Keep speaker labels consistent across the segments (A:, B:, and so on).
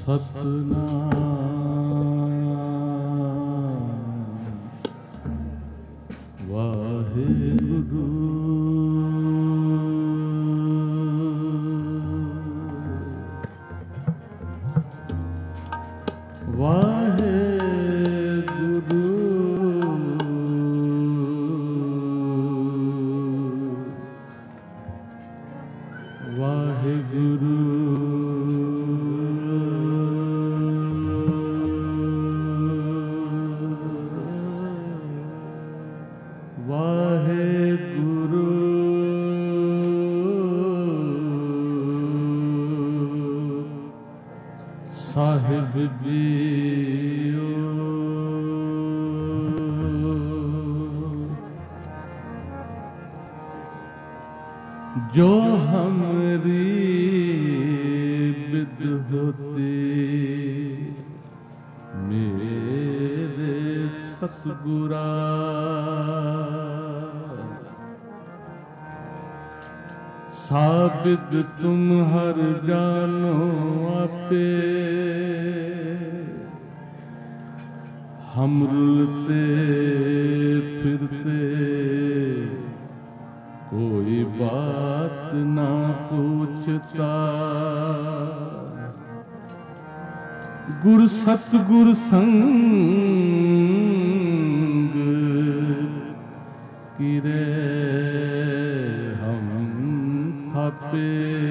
A: सतनाम वाहेगुरु वाहेगुरु वाहेगुरु वाहेगुरु साहिब जीओ जो हमरी विद होती मेरे सतगुरा साबित तुम हर जानो आपे हम रुलते फिरते कोई बात ना पूछता गुर सतगुर संग किरे हम थापे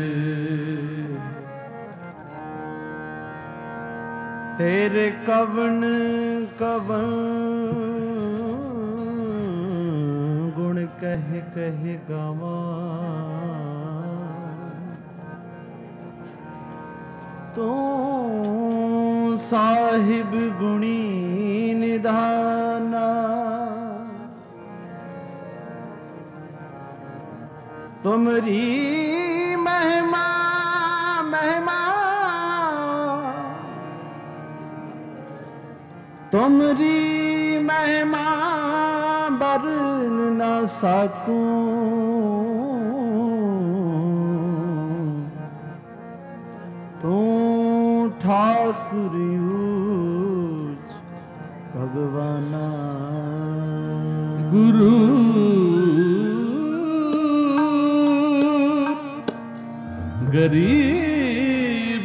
B: तेरे कवन कवन गुण कह कह गावा तू साहिब गुणी निधाना तुमरी महिमा महिमा तुमरी महिमा बरन न सकूं तू ठाकुर ऊच भगवाना
A: गुरु गरीब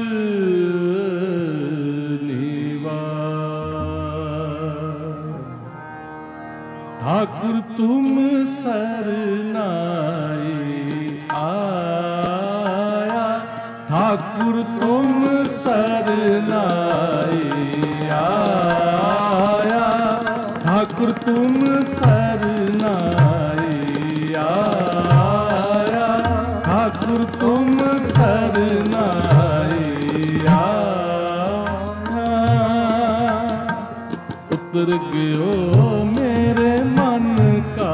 A: ठाकुर तुम सरनाई आया ठाकुर तुम सरनाई आया ठाकुर तुम सरनाई आया ठाकुर तुम सरनाई आया उतर गयो मेरे मन का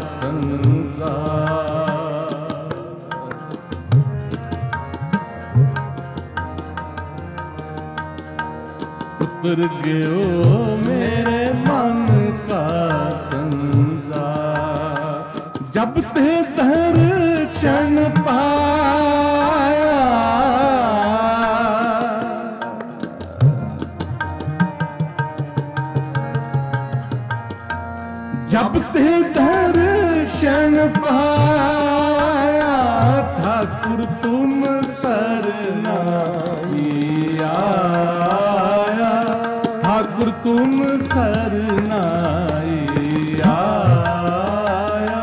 A: संसार उतर गयो मेरे मन का संसार जब ते दर्शन पाया जब ते दर्शन पाया ठाकुर तुम सरनाई आया ठाकुर तुम सरनाई आया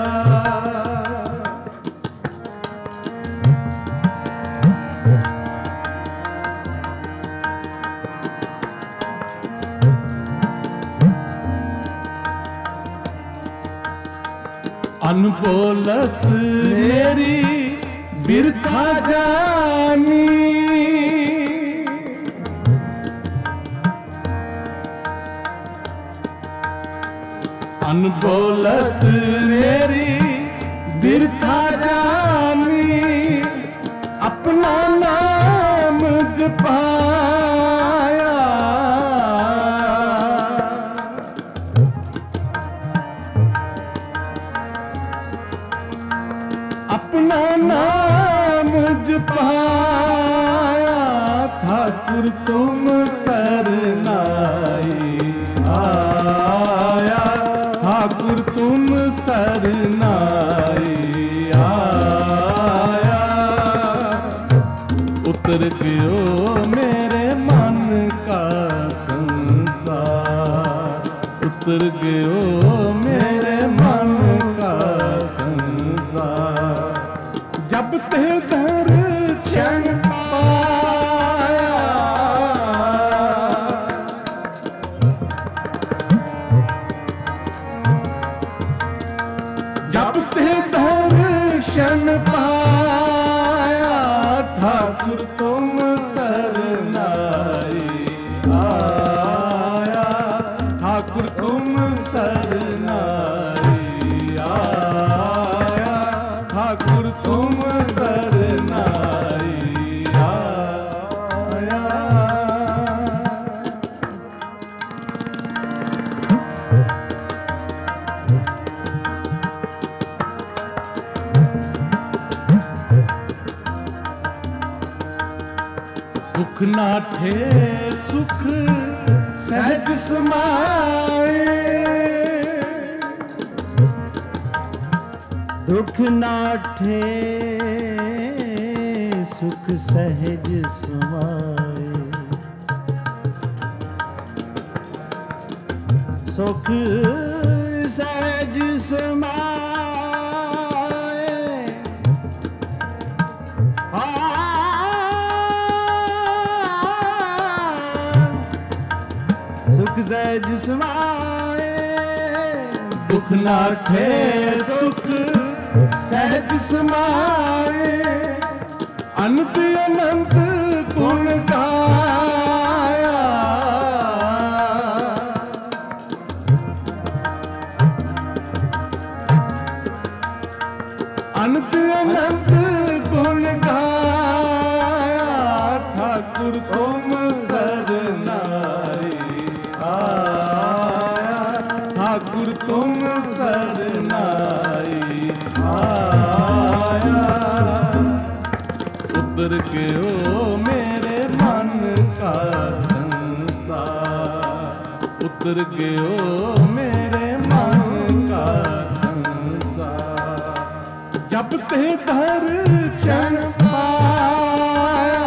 A: अनबोलत मेरी बिरथा जानी अनबोलत मेरी बिरथा जानी अपना नाम जपाया अपना नाम जपाया ठाकुर ठाकुर तुम सरनाई आया, ठाकुर तुम सरनाई आया। उतर गयो मेरे मन का संसार, उतर गयो मेरे मन का संसार। जब ते दर्शन पाया, जब ते दर्शन पाया, ठाकुर तुम सरनाई आया, ठाकुर तुम सरनाई आया, ठाकुर तुम सरनाई आया। दुख नाठे सुख सहज समाए,
B: दुख नाठे सुख सहज समाए, सुख सहज समाए, सुख सहज समाए।
A: दुख नाठे सुख सहज समाए, अनंत अनंत गुण गाया, अनंत अनंत गुण गाया। ठाकुर तुम सरनाई आया, ठाकुर तुम सरनाई आया। उतर गयो मेरे मन का संसार, उतर गयो मेरे मन का संसार। जब ते दर्शन पाया,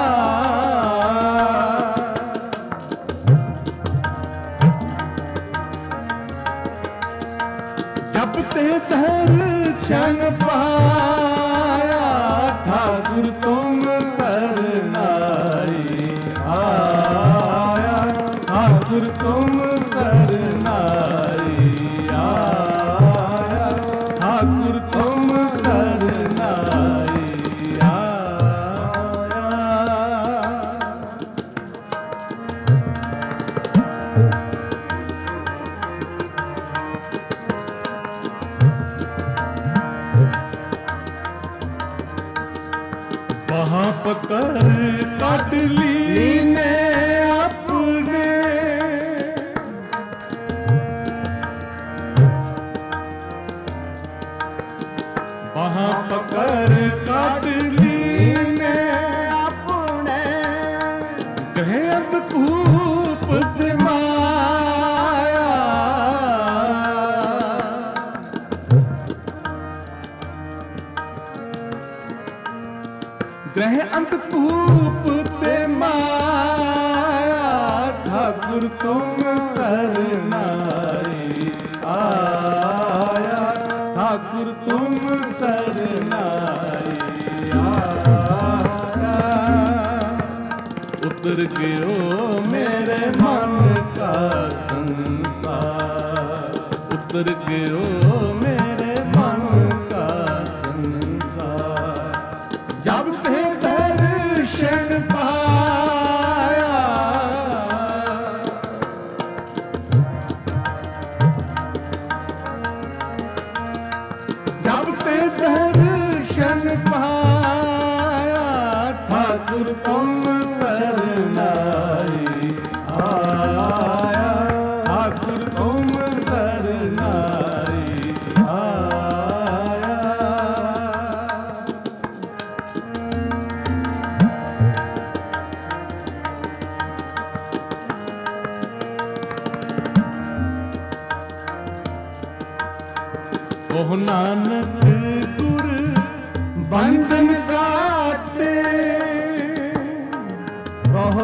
A: जब ते दर्शन पाया, ठाकुर तुम सरनाई आया, ठाकुर तुम सरनाई आया, ठाकुर तुम सरनाई आया। वहाँ पकड़ काट ली ने अपने, वहाँ पकड़ काट ली ने अपने, कहे अंधकूप माया, ग्रह अंधकूप ते माया। ठाकुर तुम सरनाई आया, ठाकुर तुम सरनाई आया। उतर गयो मेरे मन का संसार, उतर गयो मेरे मन का संसार। जब ते दर्शन पाया, जब ते दर्शन पाया, ठाकुर तुम सरनाई आया, ठाकुर तुम सरनाई आया। ओह नानक गुर
B: बंधन काटे, कहो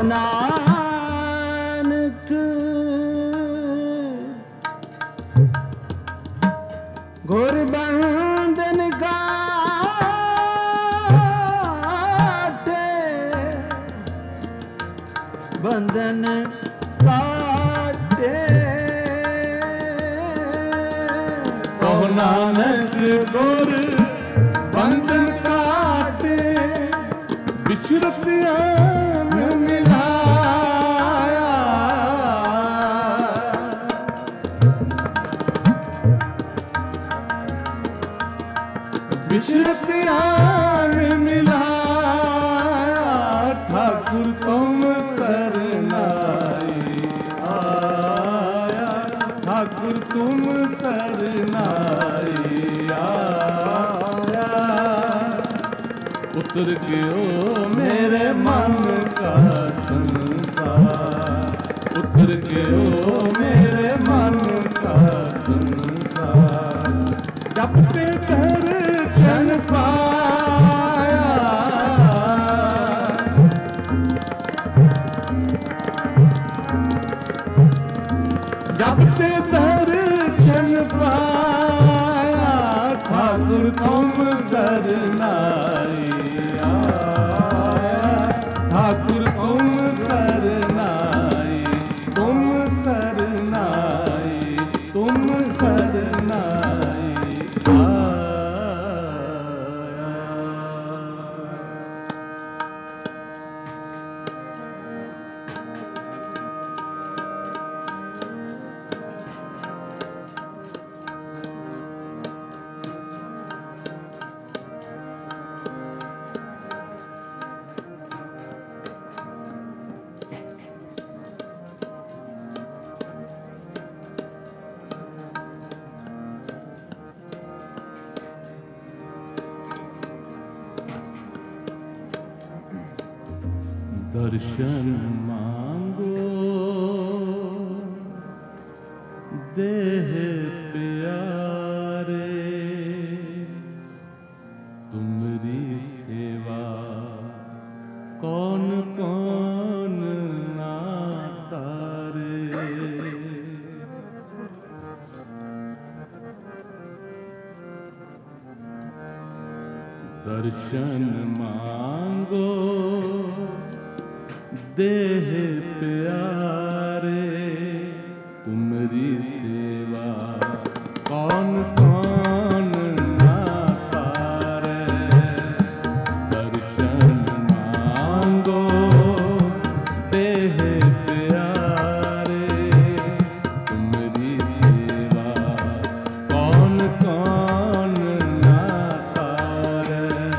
B: नानक गुर बंधन काटे, बंधन काटे,
A: कहो नानक गुर बंधन काटे, बिछड़तियां
B: न मिलाया,
A: बिछड़तियां न मिलाया, ठाकुर तुम सरनाई आया, ठाकुर तुम सरनाई आया, उतर के ओ मेरे मन का संसार, उतर के ओ मेरे मन का संसार, जपते दर्शन पाया, जपते दर्शन पाया, ठाकुर तुम सरनाई आया, ठाकुर तुम सरनाई, तुम सरनाई, तुम सरनाई आया। दर्शन मांगो देह प्यारे, तुमरी सेवा कौन कौन ना तारे, दर्शन मांगो देह प्यारे, तुमरी सेवा कौन कौन ना पारे, दर्शन मांगो देह प्यारे, तुमरी सेवा कौन कौन ना पारे,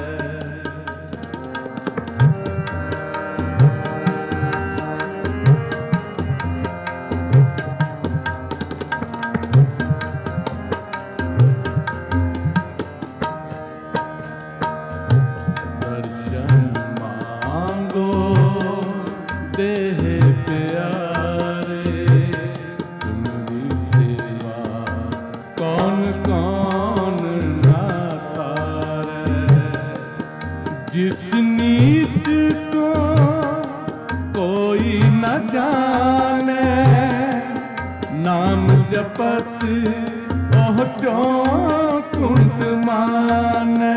A: देह प्यारे, तुमरी सेवा कौन कौन ना तारे, जिस नीत को कोई न जाने, नाम जपत ओह क्यों कुंठ माने,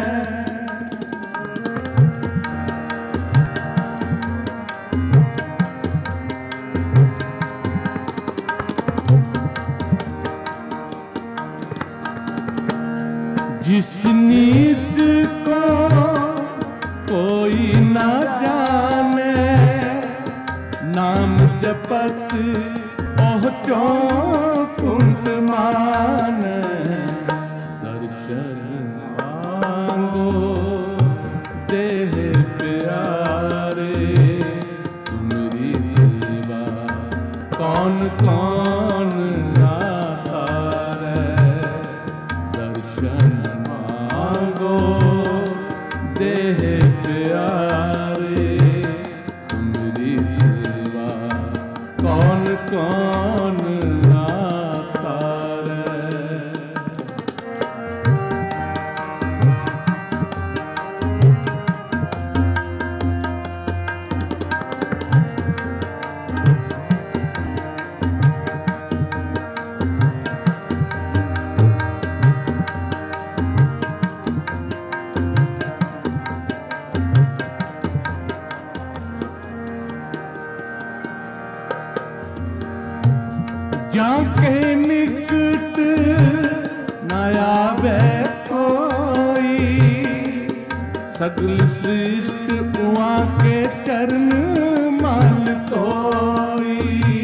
A: जिस नीत को कोई न जाने, नाम जपत ओह क्यों कुंठ माने, दर्शन मांगो देह प्यारे, तुमरी सेवा कौन कौन ना तारे, दर्शन मांगो देह प्यारे, तुमरी सेवा कौन कौन ना तारे। जाके निकट न आवे कोई, सगल सृष्टि उहाँ के चरण मल तोई।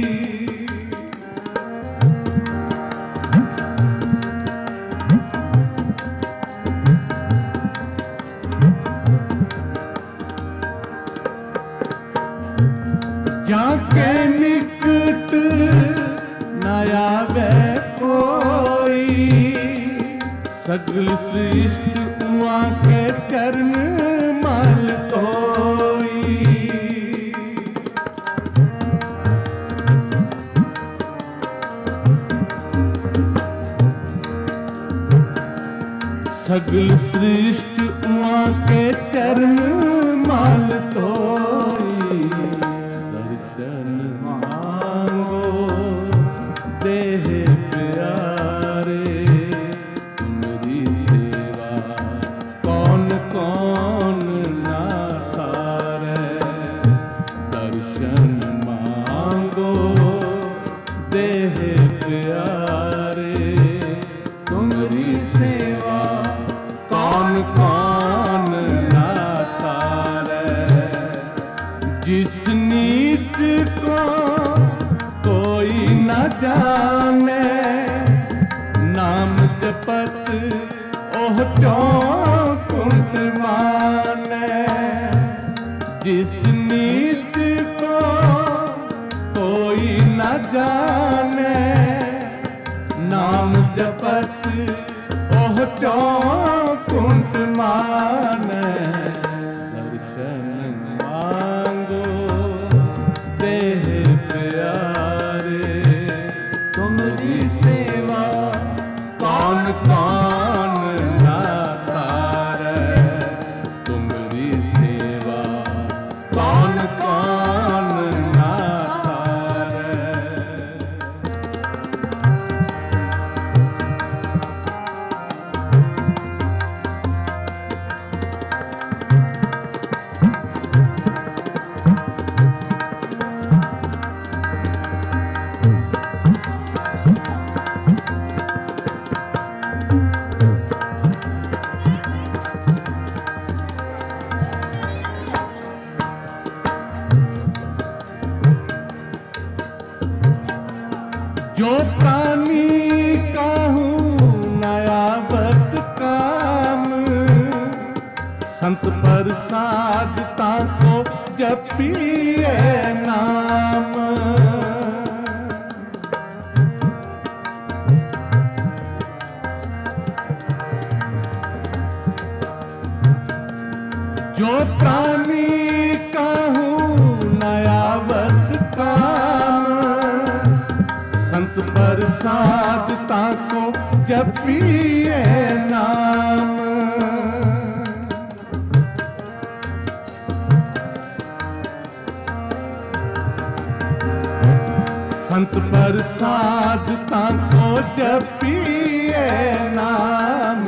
A: जाके निकट न आवे कोई, सगल सृष्टि उहाँ के चरण मल तोई। सगल सृष्टि उहाँ के चरण मल तोई। दर्शन मांगो देह प्यारे, तुमरी सेवा कौन कौन ना करे। दर्शन मांगो देह प्यारे, तुमरी सेवा कौन कौन ना करे। जिस नीत को कोई न जाने, नाम जपत ओह चौकुंठ माने। जिस नीत को कोई न जाने, नाम जपत ओह चौकुंठ माने। दर्शन मांगो देह प्यारे, तुमरी सेवा कौन कौन ना करे। तुमरी सेवा कौन कौन ना करे। जो प्राणी कहूँ नयावत काम, संत प्रसाद ताको जपिए नाम। जो प्राणी कहूँ नयावत काम, संत प्रसाद ताको जपिए नाम। संत प्रसाद ताको जपिए नाम।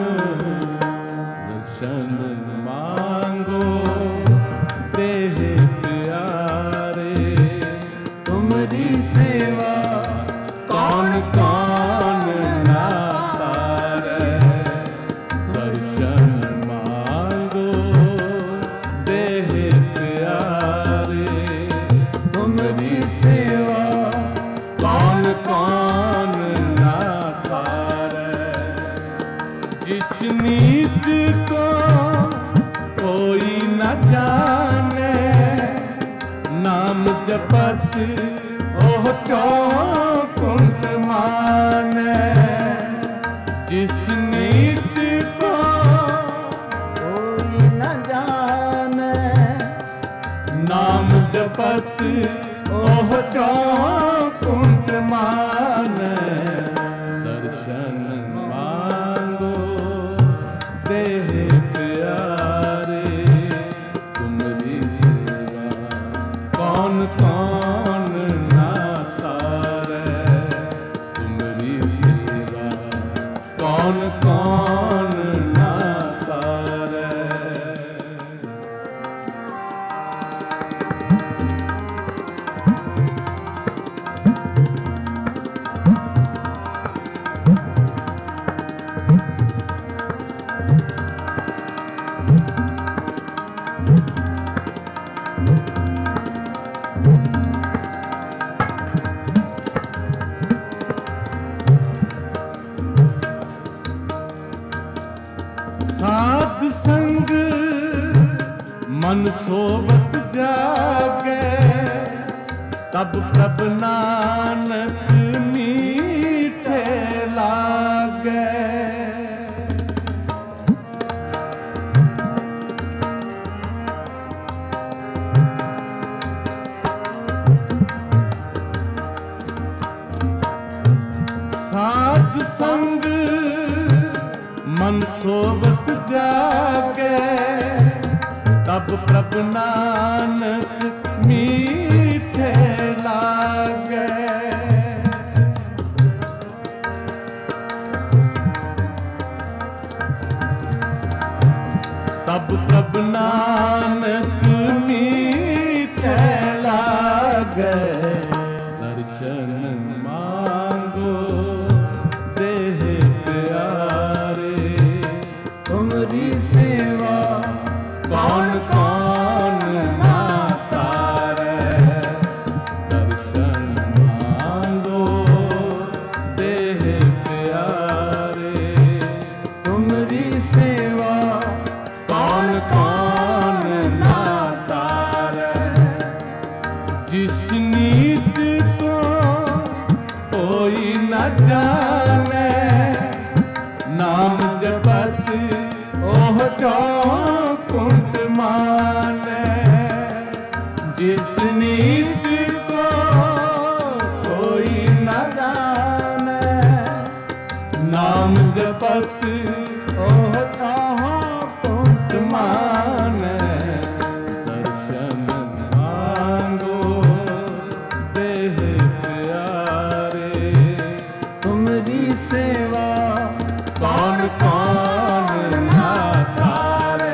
A: दर्शन मांगो देह प्यारे, तुमरी सेवा कौन कौन ना करे। दर्शन मांगो देह प्यारे, तुमरी सेवा कौन कौन ना करे। जिस नीत को कोई न जाने, नाम जपत ओह चौकुंठ माने। जिस नीत को कोई न जाने, नाम जपत ओह चौकुंठ माने। दर्शन मांगो देह प्यारे, तुमरी सेवा कौन कौन ना करे। तुमरी सेवा कौन कौन ना करे। साध संग मन सोवत जागे, तब प्रभ नानक मीठे लागे। साध संग मन सोवत जागे, तब प्रभ नानक मीठे लागे। तब प्रभ नानक मीठे लागे। दर्शन मांगो देह प्यारे,
B: तुमरी सेवा
A: कौन कौन ना तारे। दर्शन मांगो देह प्यारे,
B: तुमरी सेवा
A: कौन कौन ना तारे। जिस नीत को कोई न जाने, नाम जपत ओह चौकुंठ माने। जिस नीत को कोई न जाने, नाम जपत
B: ओह चौकुंठ
A: माने। दर्शन मांगो देह प्यारे,
B: तुमरी सेवा
A: कौन कौन ना तारे।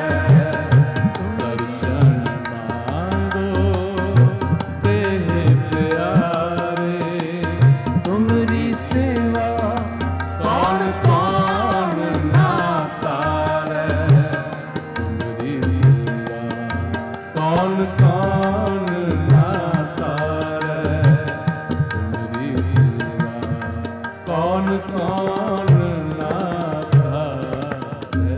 A: दर्शन मांगो देह प्यारे,
B: तुमरी सेवा
A: कौन कौन ना तारे। तुमरी सेवा कौन कौन ना तारे। तुमरी सेवा कौन कौन ना तारे।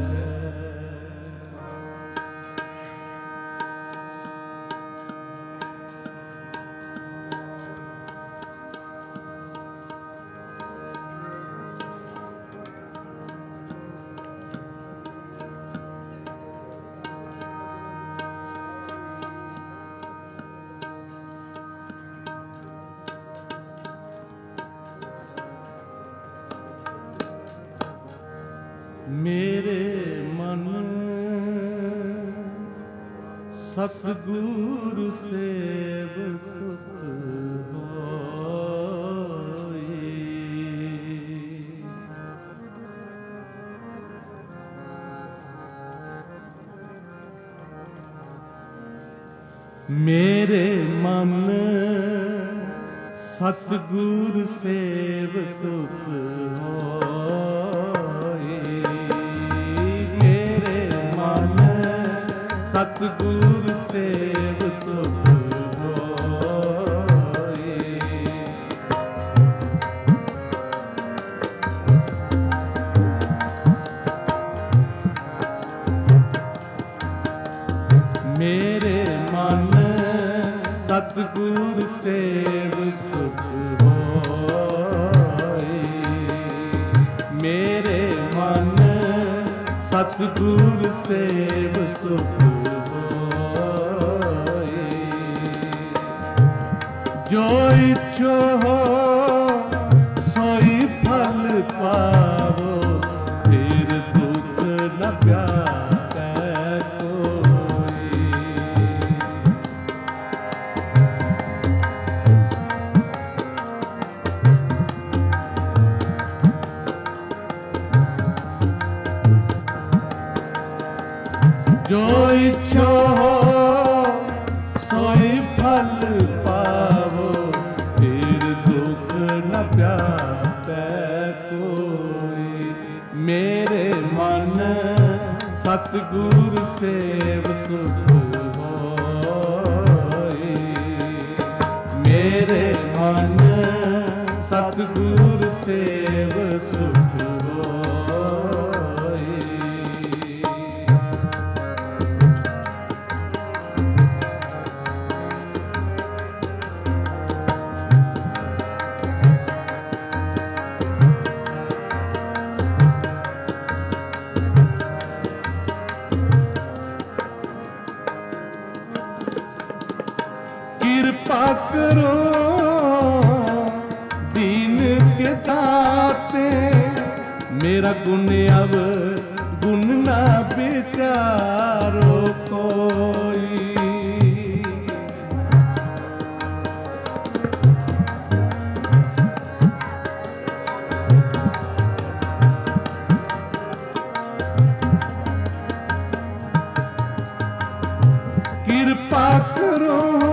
A: मेरे मन सतगुरु सेव सुख होई। मेरे मन सतगुरु सेव सुख होई। मेरे मन सतगुरु सेव सुख होई। मेरे मन सतगुरु सेव सुख होई। मेरे मन सतगुरु सेव सुख होई। जो इच्छो हो सोई फल पावो, फिर दुख न व्यापै कोई। जो इच्छो हो सोई फल पावो, फिर दुख न व्यापै कोई। मेरे मन सतगुरु सेव सुख कृपा करो दीन के दाते, मेरा गुण अब गुण ना विचारो कोई। कृपा करो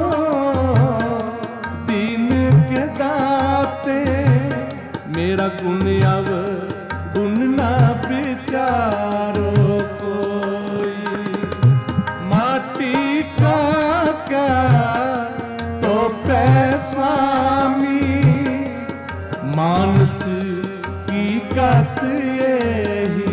A: दीन के दाते, मेरा गुण अब गुण ना विचारो कोई। माटी का क्या तो स्वामी, मानस की गत यही।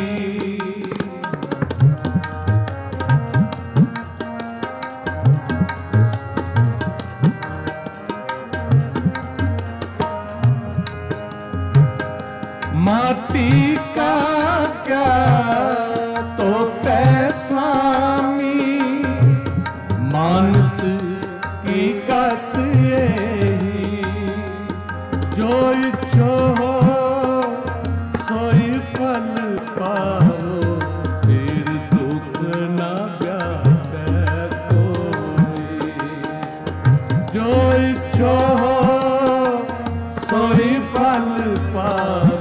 A: माटी का क्या तो स्वामी, मानस की गत यही। जो इच्छो हो सोई फल पाओ, फिर दुख न व्यापे कोई। जो इच्छो हो सोई फल पाओ,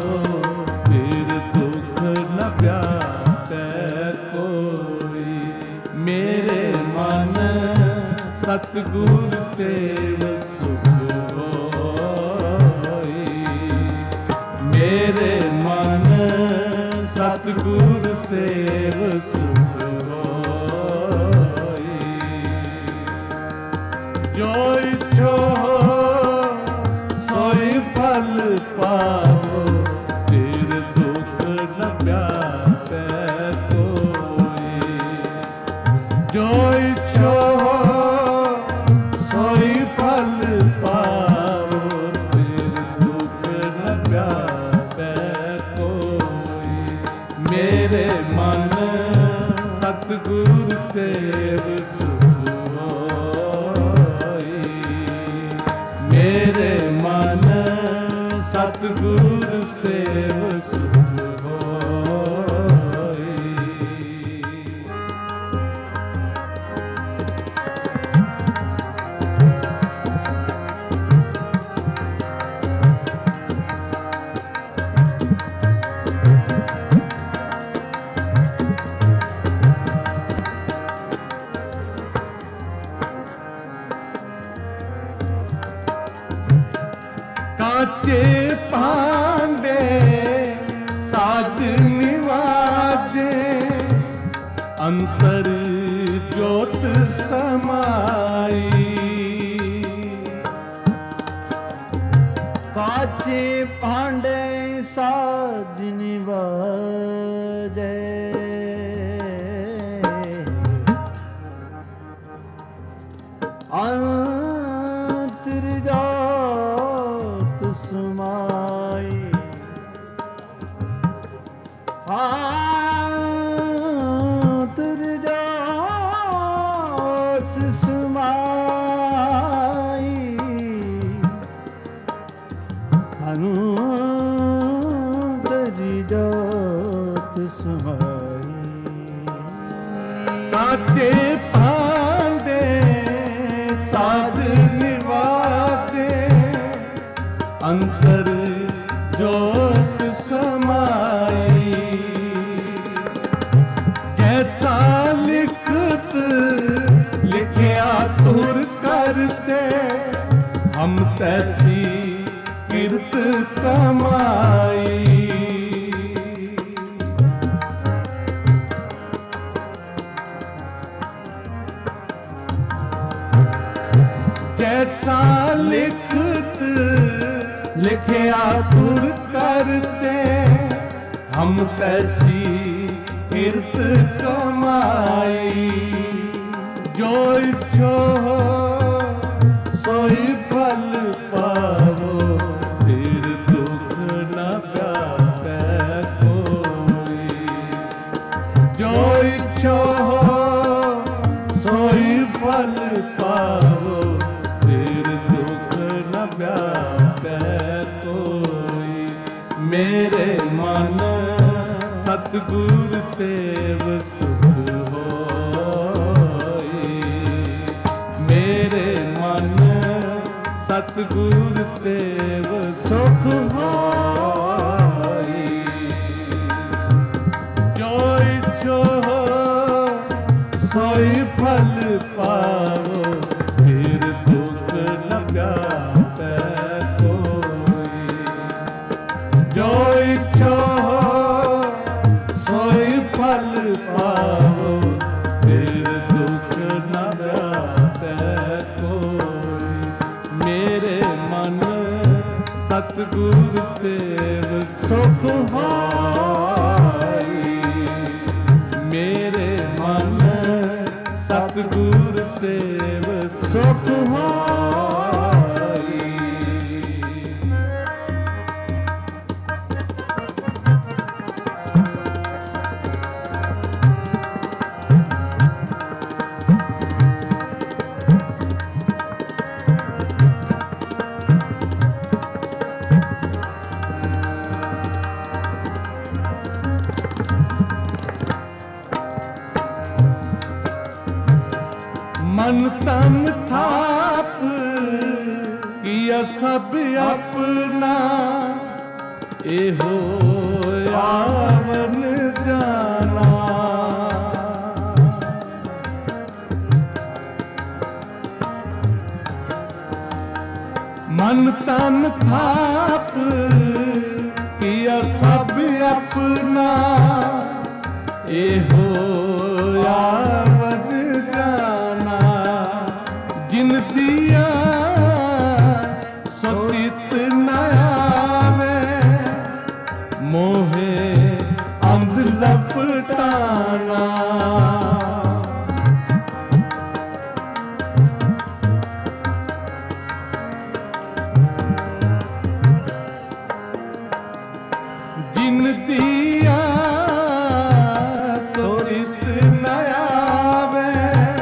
A: मेरे मन सतगुर सेव सुख होई। मेरे मन सतगुर सेव सुख होई। जो इच्छो सोई फल पाओ, फिर दुख न व्यापे कोई। जो इच्छो सोई फल पाओ, फिर दुख न व्यापे कोई। मेरे मन सतगुर सेव सुख होई। मेरे मन सतगुर सेव सुख काचे पांडे साध निवाजे, अंतर ज्योत समाई।
B: काचे पांडे साध निवाजे, अंतर ज्योत समाई। अंतर ज्योत समाई। अंतर ज्योत समाई।
A: काचे पांडे साध निवाजे, अंतर ज्योत समाई। जैसा लिखत लिखिया तुर करते, हम तैसी किरत कमाई। जैसा लिखत लिखिया तुर करते, हम तैसी किरत कमाई। जो इच्छो सोई फल पावो, फिर दुख न व्यापे कोई। जो इच्छो सोई फल पावो, सतगुर सेव सुख होई। मेरे मन सतगुर सेव सुख होई। जो इच्छो सोई फल पावो, फिर दुख न व्यापै कोई। जो इच्छो सोई फल पावो, फिर दुख न व्यापै कोई। मेरे मन सतगुर सेव सुख होई। मेरे मन सतगुर सेव सुख होई। मन तन थाप किया सब अपना, एहो आवन जाना। मन तन थाप किया सब अपना, एहो आवन जाना। जिन दिया सो चित न आवे, मोहे अंध लपटाना। जिन दिया सो चित न आवे,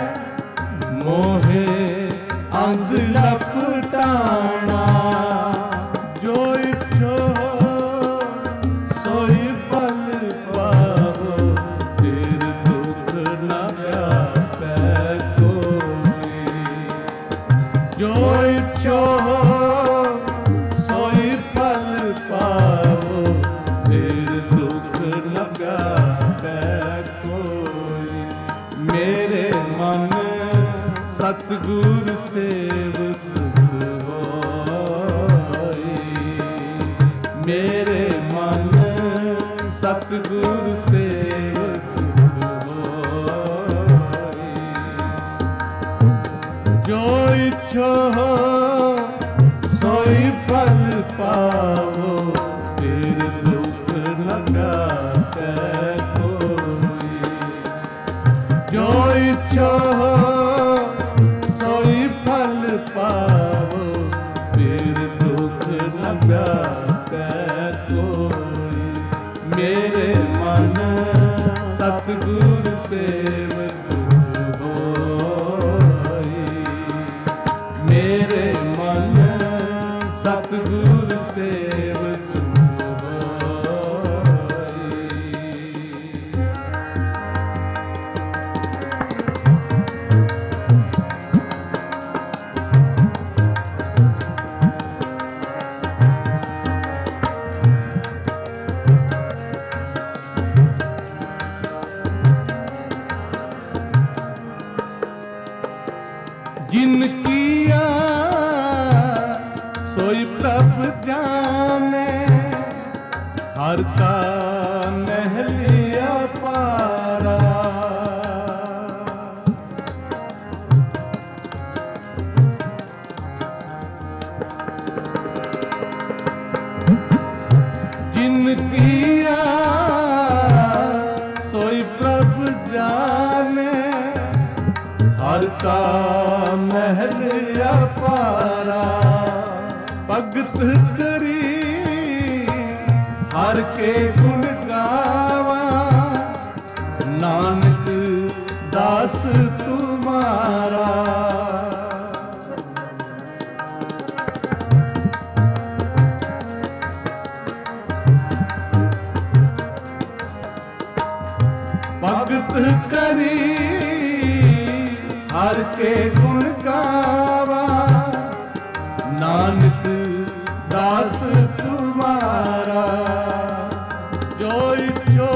A: मोहे अंध लपटाना। जो इच्छो सोई फल पावो, फिर दुख न व्यापै कोई। जो इच्छो सोई फल पावो, फिर दुख न व्यापै कोई। मेरे मन सतगुर सेव सुख होई। मेरे मन सतगुर सेव सुख होई। जो इच्छो सोई फल पावो, फिर दुख न व्यापै कोई। जो इच्छो सोई फल पावो, फिर दुख न व्यापै कोई। मेरे मन सतगुर सेव सुख होई। मेरे मन सतगुर सेव सुख होई। जिन किया सोई प्रभ जाने, हर का महलिया पारा। जिन किया सोई प्रभ जाने, हर का महल अपारा। भगत करी हर के गुण गावा, नानक दास तुम्हारा। हर के गुण गावा, नानक दास तुम्हारा। जो इच्छो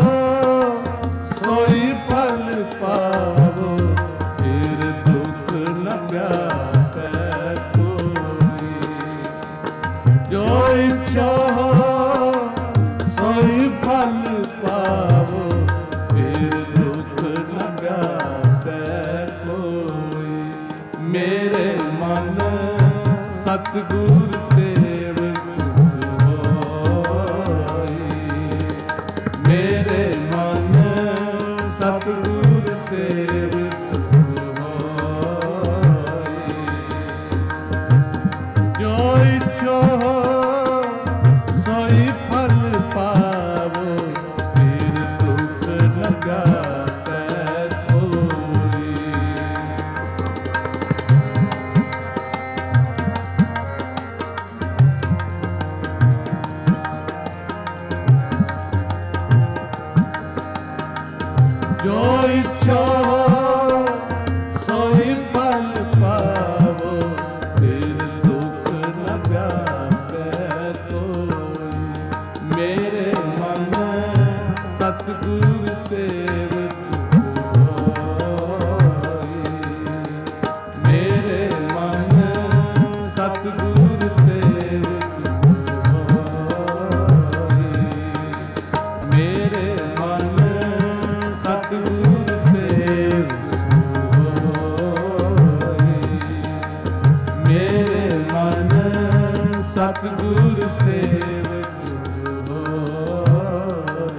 A: सोई फल पावो, फिर दुख न व्यापै कोई। जो इच्छो सोई फल पावो, फिर दुख न व्यापै कोई। मेरे मन सतगुर सेव सुख होई। मेरे मन सतगुर सेव सुख होई। जो इच्छो सोई फल पावो, फिर दुख न व्यापै कोई। जो इच्छो सोई फल पावो, फिर दुख न व्यापै कोई। मेरे मन सतगुर सेव सुख होई। मेरे मन सतगुर सेव सुख होई। मेरे मन सतगुर सेव सुख होई। मेरे मन सतगुर सेव सुख होई।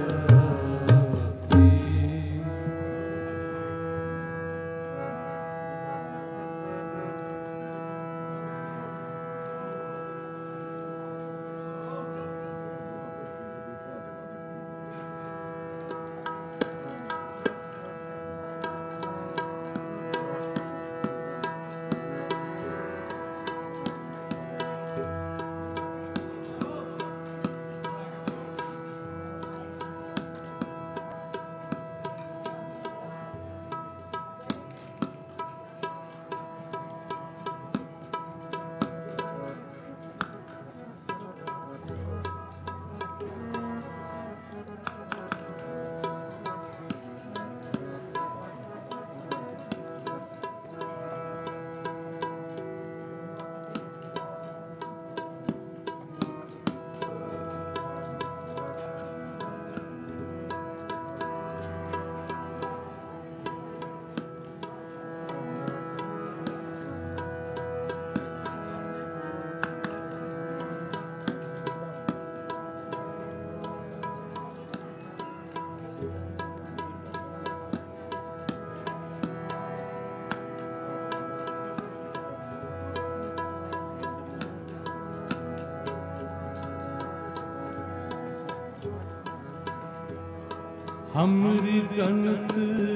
A: हमरी गणत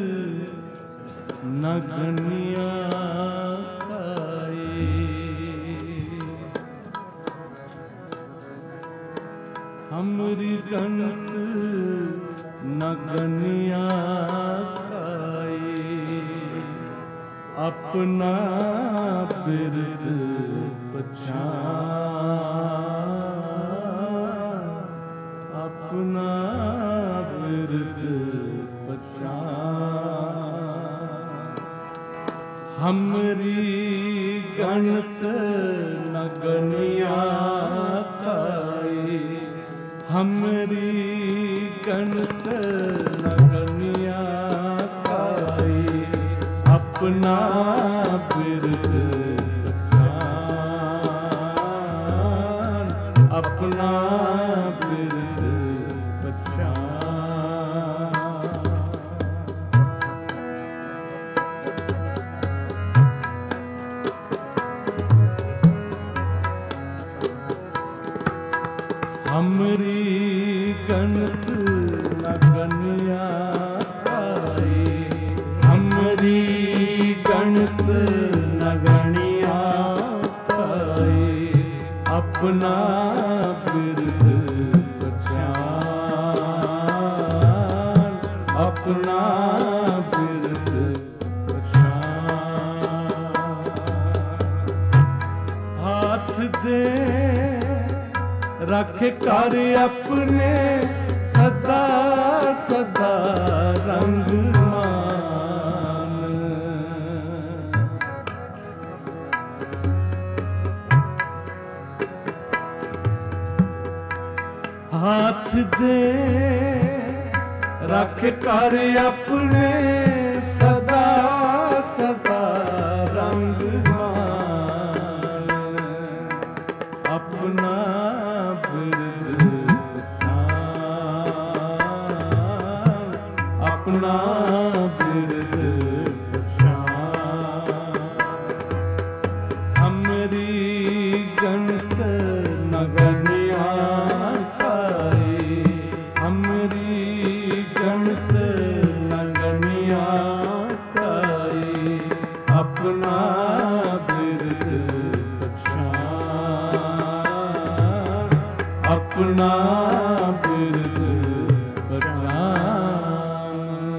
A: न गनिया खाए। हमरी गणत न गनिया खाए। अपना बिरद पछान, अपना बिरद पछान। हमरी गणत न गनिया खाए। हमरी गणत न गनिया खाए। अपना बिरद पछान, अपना बिरद पछान। हमरी गणत न गनिया खाए। हमरी गणत न गनिया खाए। अपना बिरद पछान, अपना बिरद पछान। दे रख कर अपने सदा सदा रंग मान। हाथ दे रख कर अपने सदा सदा रंग मान। अपना बिरद पछान, अपना बिरद पछान। हमरी गणत न गनिया काई, हमरी गणत न गनिया काई। अपना बिरद पछान, अपना बिरद पछान।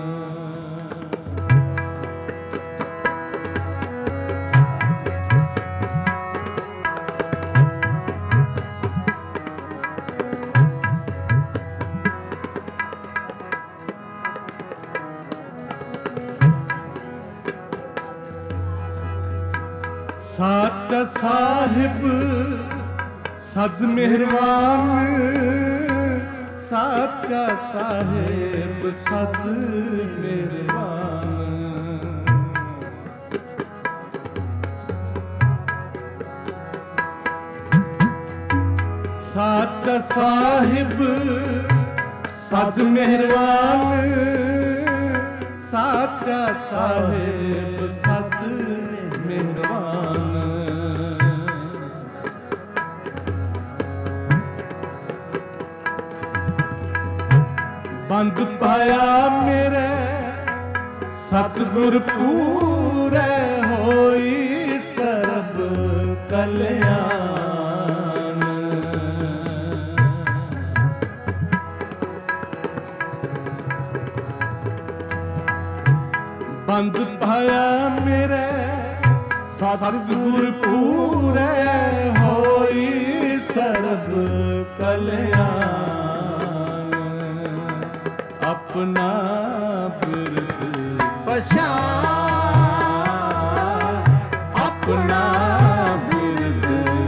A: साचा साहिब सद मेहरबान, साचा साहिब सद मेहरबान। साचा साहिब सद मेहरबान, साचा साहिब सद मेहरबान। बंद पाया मेरे सतगुर पूरे होई सरब कल्याण। बंद पाया मेरे सतगुर पूरे होई सरब कल्याण। अपना बिरद पछान, अपना बिरद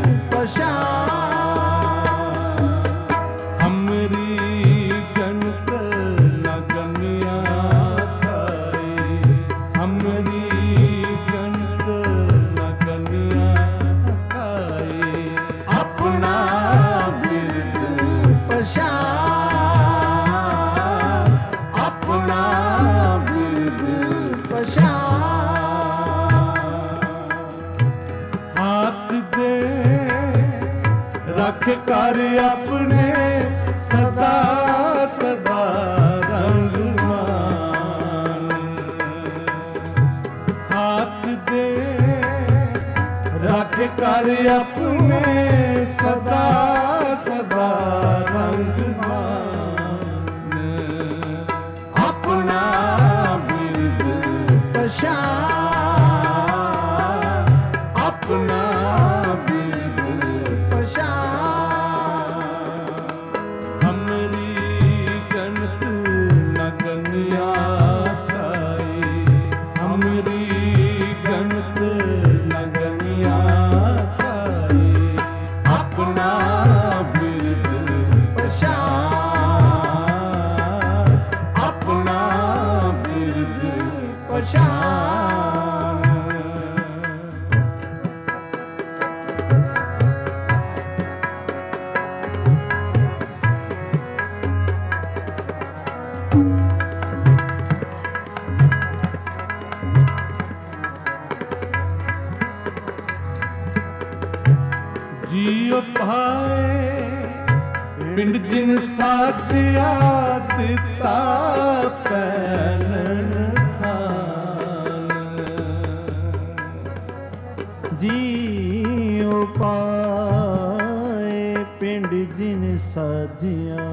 A: पछान। हमरी गणत न गनिया काई, हमरी गणत न गनिया काई। अपना बिरद पछान, अपना बिरद पछान। हाथ दे रख कर अपने सदा सदा रंग मान। हाथ दे रख कर अपने सदा सदा रंग मान। अपना बिरद पछान, अपना बिरद पछान। हमरी गणत न गनिया काई, हमरी गणत न गनिया काई। अपना बिरद पछान, अपना बिरद पछान। जियो पाए पिंड जिन साथिया दिता पैनन खान।
B: जियो पाए पिंड जिन साजिया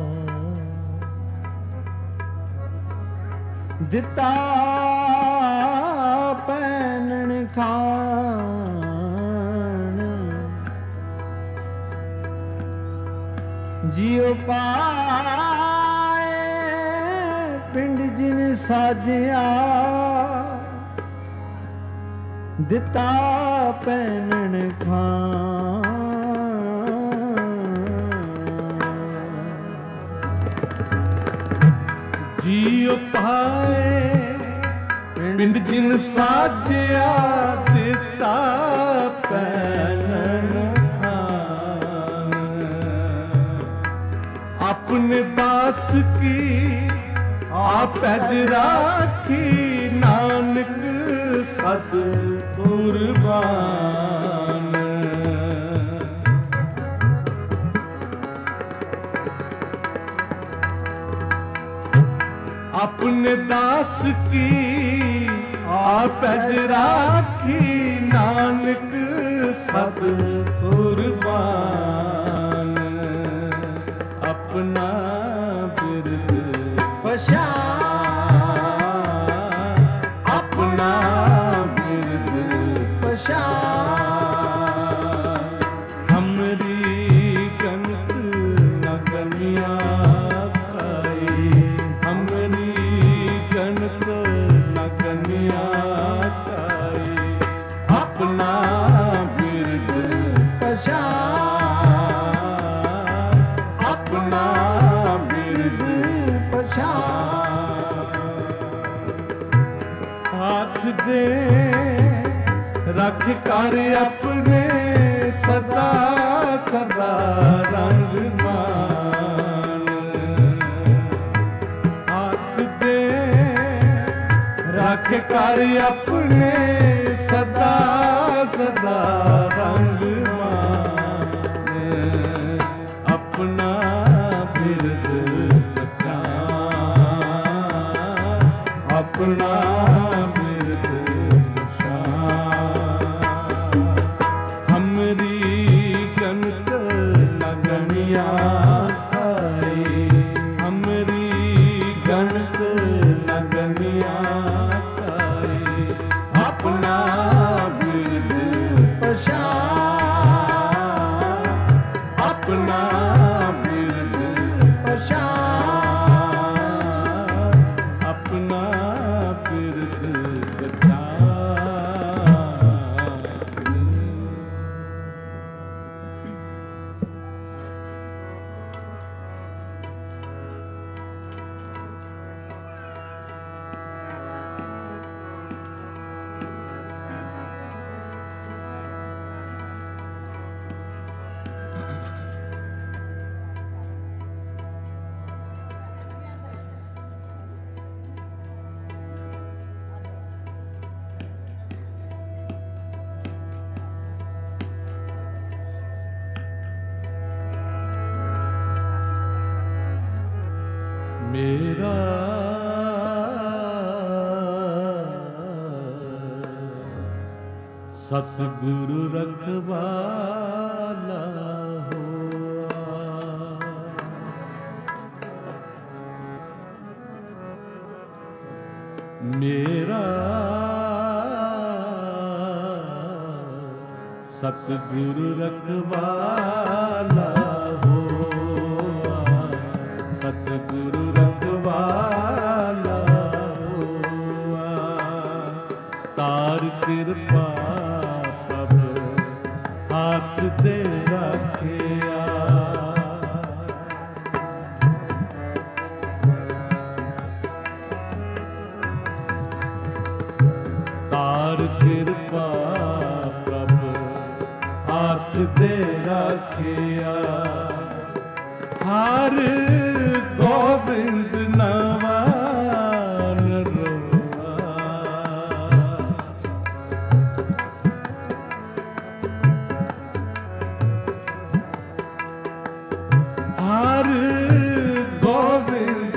B: दिता पैनन खान। ਜਿਉ ਪਾਏ ਪਿੰਡ ਜਿਨ ਸਾਜਿਆ ਦਿੱਤਾ ਪਹਿਨਣ ਖਾਂ
A: ਜੀਉ ਪਾਏ ਪਿੰਡ ਜਿਨ ਸਾਜਿਆ ਦਿੱਤਾ ਪਹਿਨਣ ਖਾਂ ਆਪਣੇ ਦਾਸ ਕੀ ਆਪਜ ਰਾਖੀ ਨਾਨਕ ਸਤ ਕੁਰਬਾਨ अपने दास की आपज राखी नानक सब कुर्बान अपना बिरद
B: पछान
A: अपना बिरद
B: पछान
A: हमरी कनक न कनिया अपना बिरद
B: पछान
A: अपना बिरद
B: पछान
A: हाथ दे रख कर अपने सदा सदा रंग मान हाथ दे रख कर अपने सदा सदा रंग मान अपना बिरद पछान अपना बिरद पछान हमरी गनत न गनिया खाई हमरी गनत न गनिया अपना बिरद
B: पछान
A: अपना बिरद
B: पछान
A: अपना बिरद पछान मेरा सतगुरु रखवाला हुआ मेरा सतगुरु रखवाला हुआ सतगुरु रखवाला हुआ तार कृपा प्रभ हाथ दे रखिया तार कृपा प्रभ हाथ दे रखिया हर गोबिंद नवान रोआ हर गोबिंद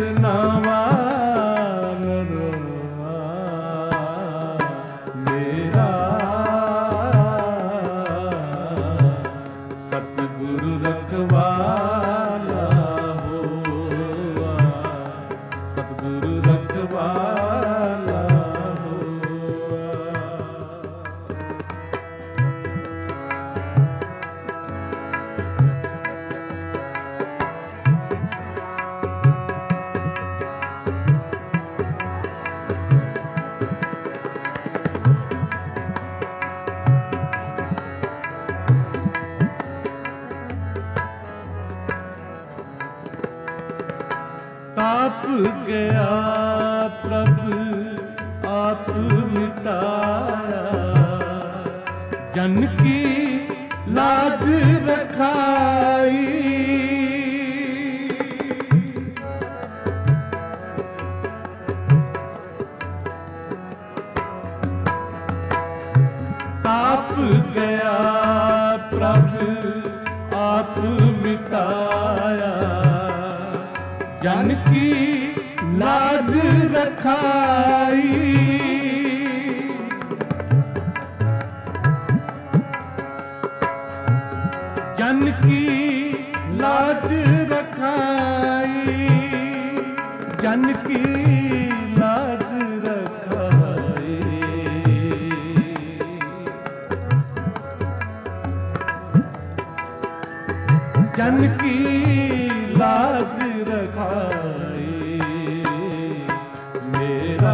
A: नवान रोआ मेरा सतगुरु रखवाला हुआ जन की लाज रखाई। ताप गया प्रभु आप मिटाया, जन की लाज रखाई। जन की लाज रखाई, जन की लाज रखाई। जन की लाज रखाई। मेरा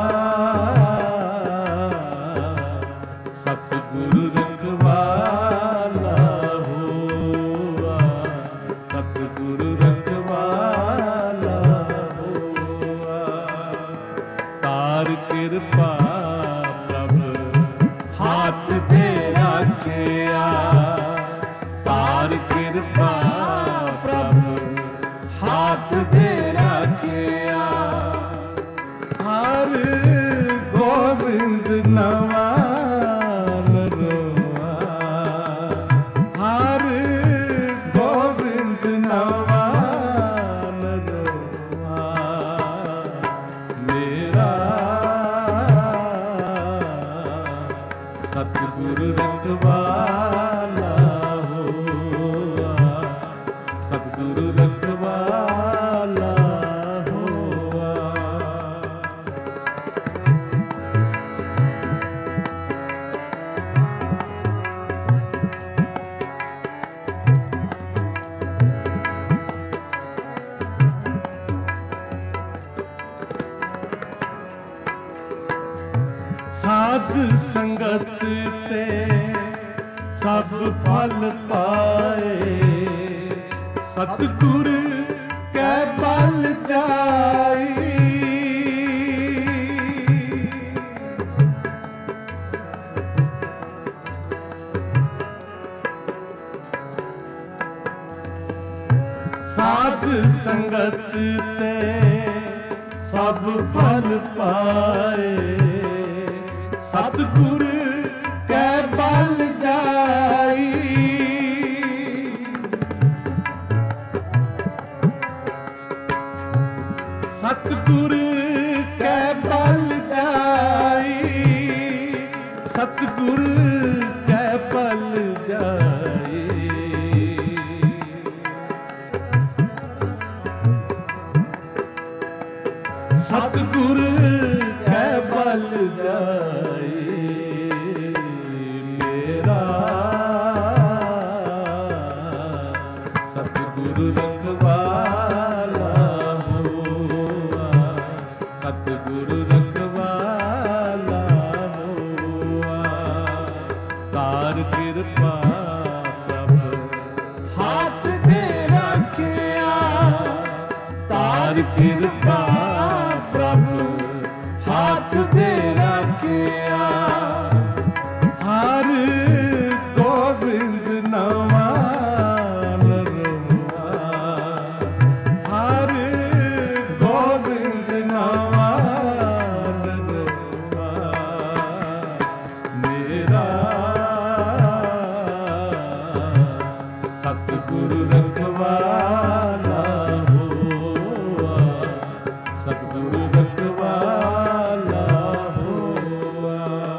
A: सतगुरु रखवाला हुआ, सतगुरु रखवाला हुआ। तार कृपा प्रभु हाथ दे रखिया, तार कृपा प्रभु हाथ दे रखिया। हर गोविंद नवा नरोआ, हर गोविंद नवा नरोआ। मेरा सतगुरु रखवाला हुआ, सतगुरु रखवाला हुआ। साध संगत ते सब फल पाए, सतगुर कै बल जाई। साध संगत ते सब फल पाए, सतगुर कै बल जाई। सतगुर कै बल जाई, सतगुर कै बल जाई। सतगुर कै बल जाई। मेरा सतगुरु रखवाला हुआ, सतगुरु रखवाला हुआ। तार कृपा प्रभु हाथ दे रखिया, तार कृपा प्रभु हाथ दे रखिया। हर गोविंद नवा नरोआ, हर गोविंद नवा नरोआ। मेरा सतगुरु रखवाला हुआ, सतगुरु रखवाला हुआ।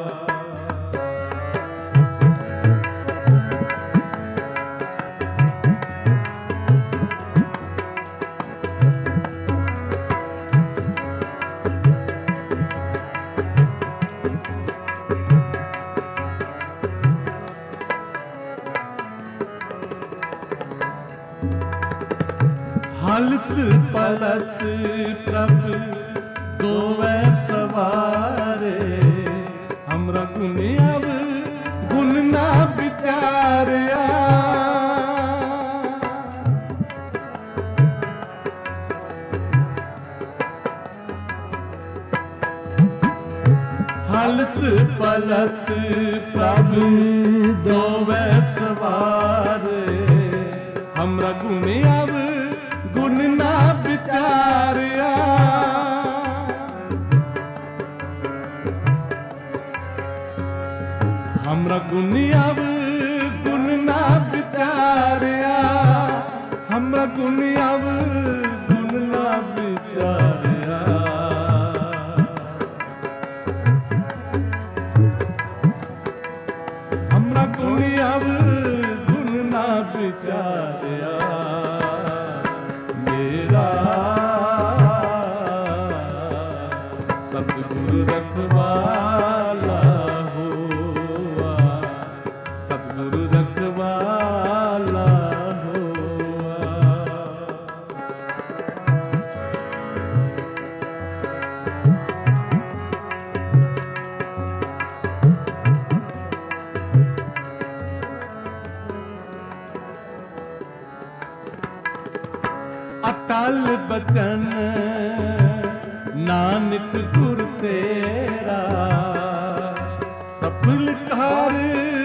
A: हलत पलत प्रभु दोवे सवारे, हमरा गुण अब गुण ना विचारिया। हलत पलत प्रभु गुण अव गुण ना विचारिया। हमरा गुण अव गुण ना विचारिया। हमरा गुण अव गुण ना विचारिया। हमरा गुण अव गुण ना विचारिया। मेरा सतगुरु रखवाला हुआ, सतगुरु रखवाला हुआ। अटल बचन नानक गुर तेरा, सफल कार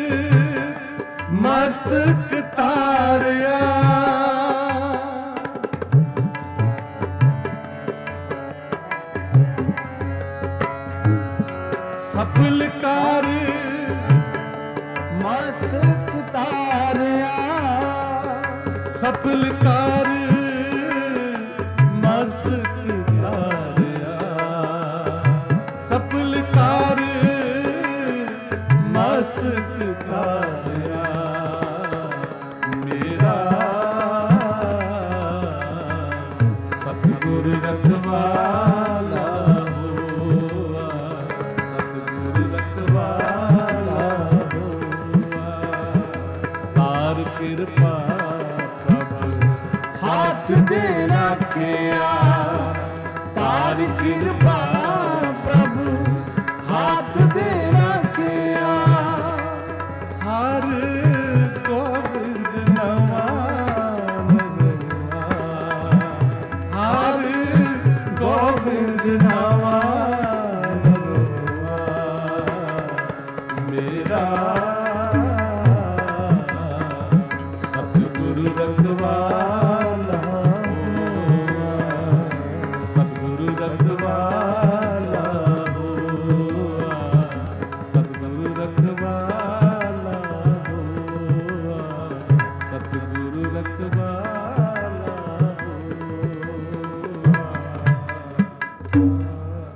A: मस्तक तारिया। सफल कार मस्तक तारिया। सफल कार मस्तक तारिया। सफल कार मस्तक तारिया। मेरा सतगुरु रखवाला हुआ, सतगुरु रखवाला हुआ। तार कृपा हाथ दे रखिया। तार कृपा प्रभु हाथ दे रखिया। हर गोविंद नवा नवा, हर गोविंद नवा नवा। मेरा सतगुरु रखवाला हुआ, सतगुरु रखवाला हुआ, सतगुरु रखवाला हुआ, सतगुरु रखवाला हुआ।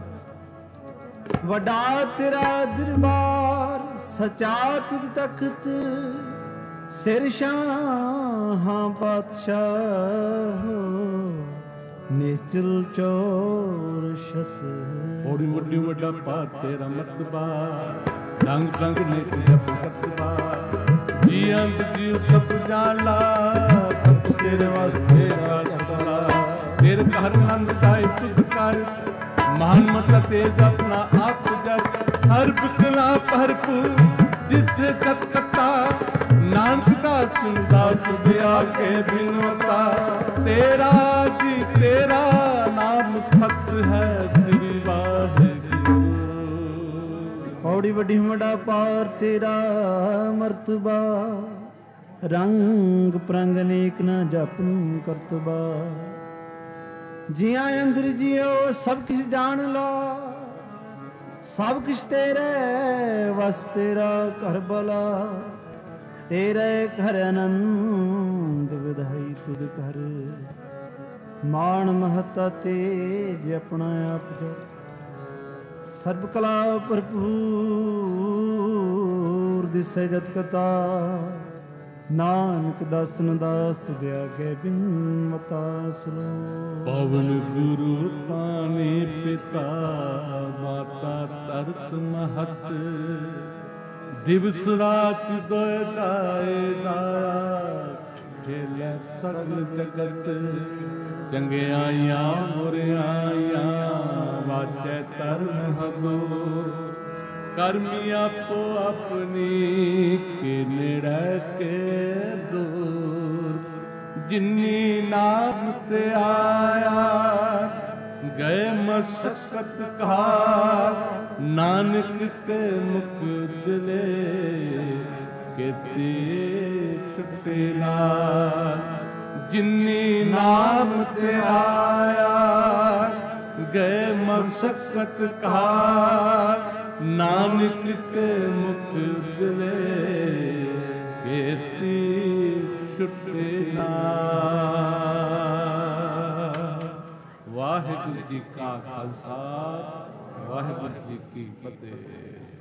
B: वडा तेरा दरबार सचा तुझ तख्त, सिर शाह बादशाह निश्चल चोर शत।
A: बड़ी वड्डी वड्डा पार तेरा मर्तबा, रंग रंग नेक जप कतबा। जी अंत जी सब जाला, सब तेरे वास्ते कतला। तेरे घर नंद दाई तुझ कर, महान मत तेज अपना आप जग। सर्व कला भरपूर जिससे सतकता, नानक दास सुनदास तुझे आके बिनवता। तेरा जी तेरा नाम सत है श्री वाहिगुरु।
B: औड़ी वड्डी वड्डा पार तेरा मर्तबा, रंग प्रंग अनेक न जपन करतबा। जिया अंदर जियो सब किछ जान ला, सब किछ तेरे वस तेरा कर बला। तेरे घर आनंद विधाई तुद कर, मान महता तेज अपना आप कर। सर्व कला भरपूर दिसे जत कता, नानक दासन दास तुद आगे बिन मता सलो।
A: पवन गुरु पानी पिता, माता तरत महत। दिवस रात दोय दाए दाया, खेले सगल जगत। चंगियाइयां बुरियाइयां, वाजै तरन हदूर। करमी आपो अपनी, के नेड़े के दूर। जिन्नी नाम ते आया, गए मशक्कत कहार। नानक के मुख जले, केते छुटे नार। ਜਿਨੀ ਨਾਮ ਤੇ ਆਇਆ ਗਏ ਮਸਕਤ ਕਹਾ ਨਾਨਕ ਤੇ ਮੁਖ ਉਜਲੇ ਕੀਤੀ ਛੁਟੇ ਨਾ। ਵਾਹਿਗੁਰੂ ਜੀ ਕਾ ਖਾਲਸਾ ਵਾਹਿਗੁਰੂ ਜੀ ਕੀ ਫਤਿਹ।